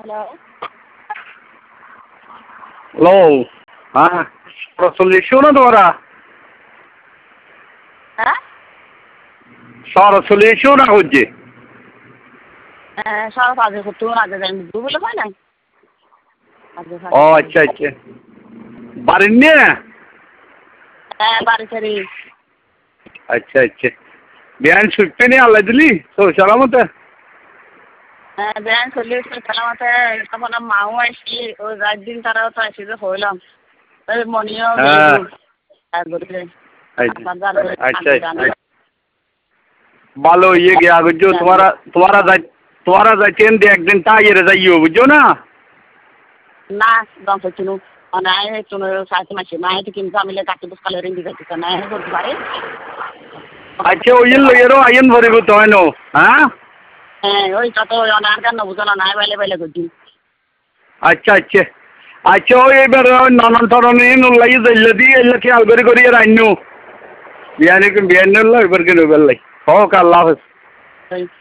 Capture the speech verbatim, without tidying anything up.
hello হ্যাঁ সরাসরি এসেও না তোমরা হ্যাঁ সরাসরি এসেও না হচ্ছে হ্যাঁ সব আগে করতে আগে যাই বলে হয় নাই ও আচ্ছা আচ্ছা বাড়ির নিয়ে হ্যাঁ বাড়ি সারি আচ্ছা আচ্ছা বিয়ান ছুটতে নিয়ে আল্লাহ দিলি তো সালামতে হ্যাঁ বিয়ান চলি সালামতে তখন মাও আসছি ওই রাত দিন তারাও তো আসি যে হইলাম ওই মনিও আচ্ছা ভালো ইয়ে গিয়া বুঝছো তোমারা তোমারা যাই তোমারা যাইতেন দিয়ে একদিন তাইয়ের যাইও বুঝছো না না দম চুনু নাই চুনু সাথে মাসি নাই তো কিন্তু আমি কাটি বুঝ কালে রিন্দি যাইতে নাই করতে পারে আচ্ছা ওই লইয়েরও আইন ভরিব তো হয় নো হ্যাঁ হ্যাঁ ওই কত অনার গান বুঝো না নাই বাইলে বাইলে করছি আচ্ছা আচ্ছা আচ্ছা ওই এবার নানান ধরনের নোলাই যাইলে দিয়ে এলে খেয়াল করে করি রান্নু বিয়ানি বিয়ানি এবার কেন বেলাই হোক আল্লাহ হাফেজ